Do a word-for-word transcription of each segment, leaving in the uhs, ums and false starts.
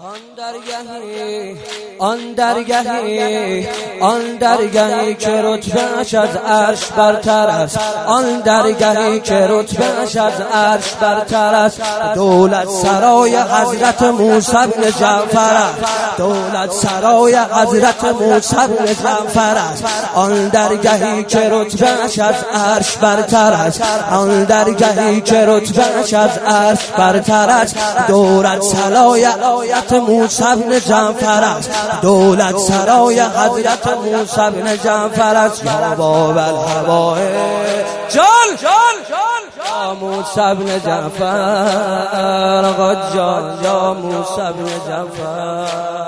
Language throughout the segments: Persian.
آن درگهی آن درگهی آن درگهی که رتبه‌اش از عرش برتر است، آن درگهی که رتبه‌اش از عرش برتر است. دولت سرای حضرت موسی بن جعفر است، دولت سرای حضرت موسی بن جعفر است. آن درگهی که رتبه‌اش از عرش برتر است، آن درگهی که رتبه‌اش از عرش برتر است. دولت سرای حضرت موسی بن جعفر است، دولت سرای حضرت موسی بن جعفر است. یا باب الهوائج جان جان یا موسی بن جعفر، آقا جان یا موسی بن جعفر.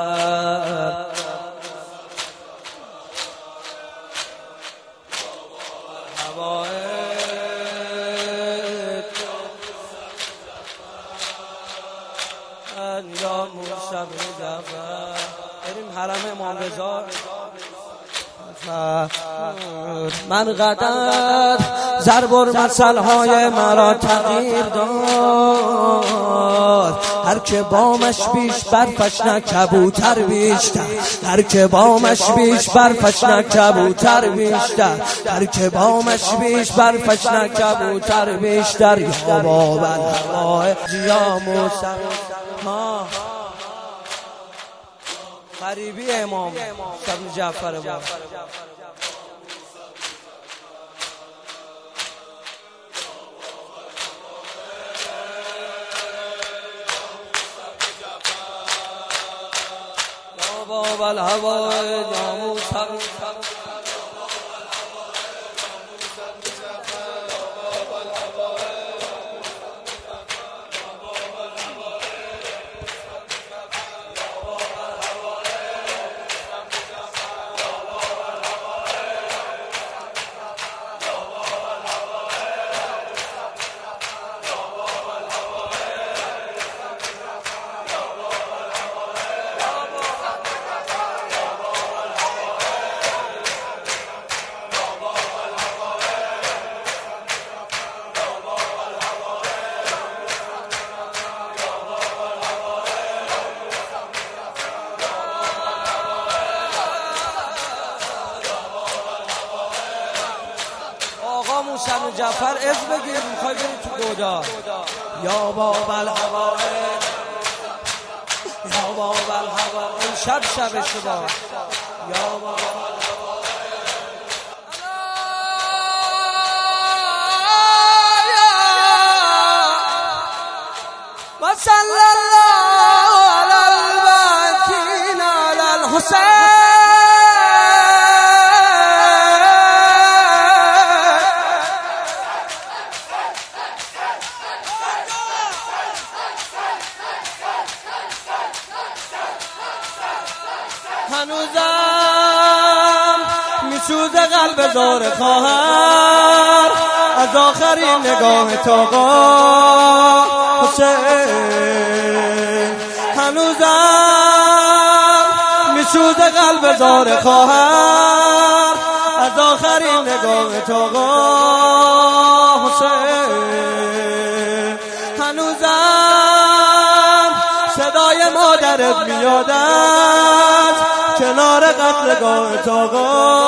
یا موسی بن جعفر بریم حرم امام رضا. من قدر ضرب المثل‌های مرا تغییر داد، هر که بامش بیش برفش نه کبوتر بیشتر، هر که بامش بیش برفش نه کبوتر بیشتر، هر که بامش بیش برفش نه کبوتر بیشتر. یا باب الهوائج یا موسی ما غریبی امام ابن جعفر با یا باب الهوائج یا موسی موسی بن جعفر از بگیر، میخوای بری تو گودا. یا باب الهوائج یا باب الهوائج این شب شب شما. یا باب و صلی الله علی الباکین علی الحسین. هنوزم میسوزه قلب زار خواهر از آخرین نگاه تاقا حسین. هنوزم میسوزه قلب زار خواهر از آخرین نگاه تاقا حسین. هنوزم صدای مادرت میادت کنار قتلگاه تاقا.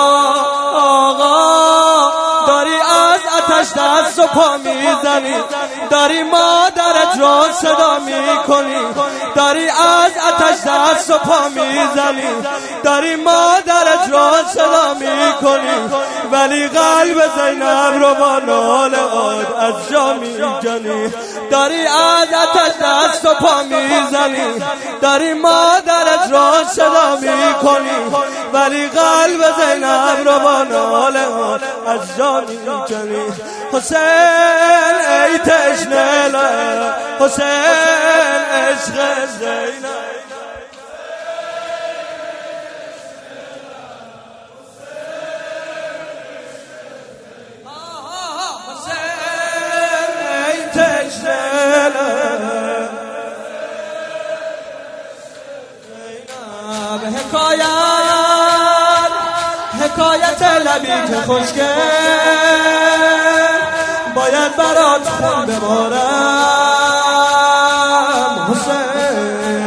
آقا داری از آتش دست و پا میزنی، داری مادرت را صدا میکنی، داری از آتش دست و پا میزنی، داری مادرت را صدا میکنی، ولی قلب زینب رو با ناله عاد از جا میجنی. داری از آتش دست و پا میزنی، داری مادرت را صدا میکنی، ولی قلب زینب رو با ناله عاد از جا میجنی. حسین ای تشنه لب، حسین عشق زینب. حکایت حکایت لبی که خوشگل باید برات خون ببارم حسین.